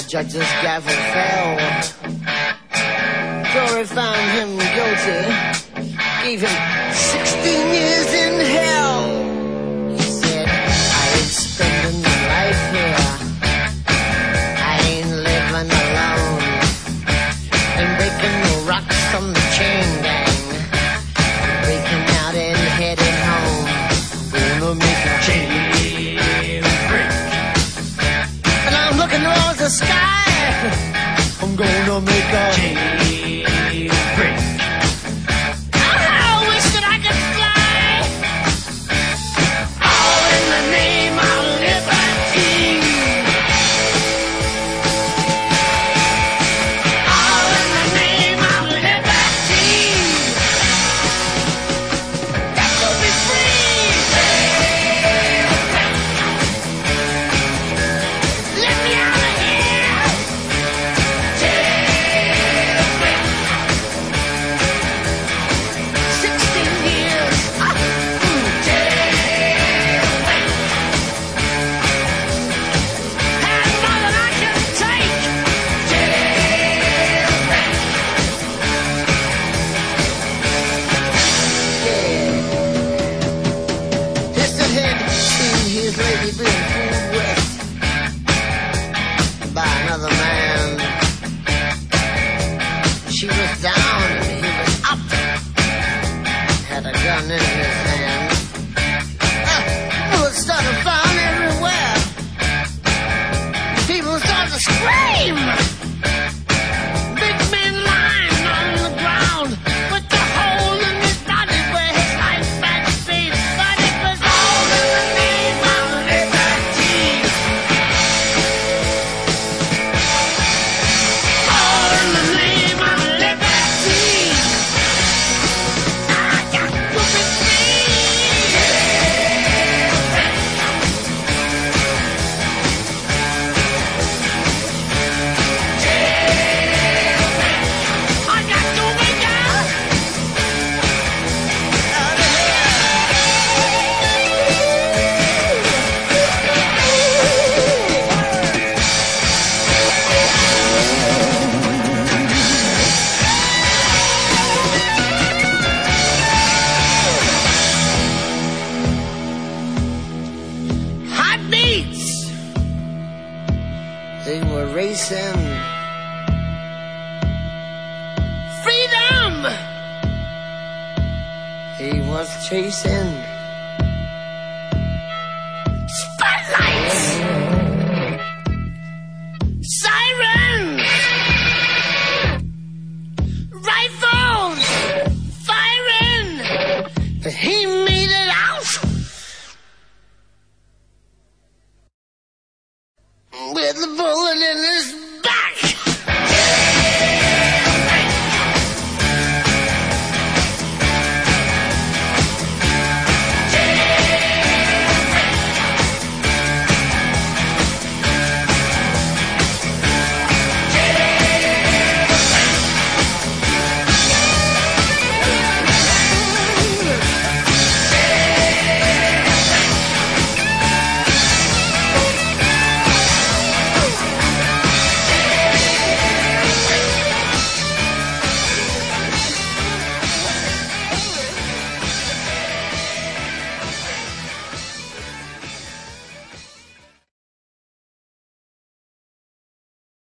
judge's gavel fell. Jury found him guilty, gave him 16 years in hell. He said, I ain't spending my life here, I ain't living alone, ain't breaking no rocks from the chain gang, I'm breaking out and headed home, gonna make a chain break. And I'm looking towards the sky, I'm gonna make a chain break. I wish that I could fly, all in the name of liberty, all in the name of liberty. Got to be free. Let me out of here. 16 years. Had more than I can take. Distant head seen his lady being fooled with by another man. She was down and he was up, had a gun in his hand. Bullets started flying everywhere. People started to scream. Big man lying on the ground with the hole in his body where his life had been. But it was all in the name of liberty. All in the name of liberty. I got to be free. I got to wake up. Heartbeats. They were racing. Freedom. He was chasing.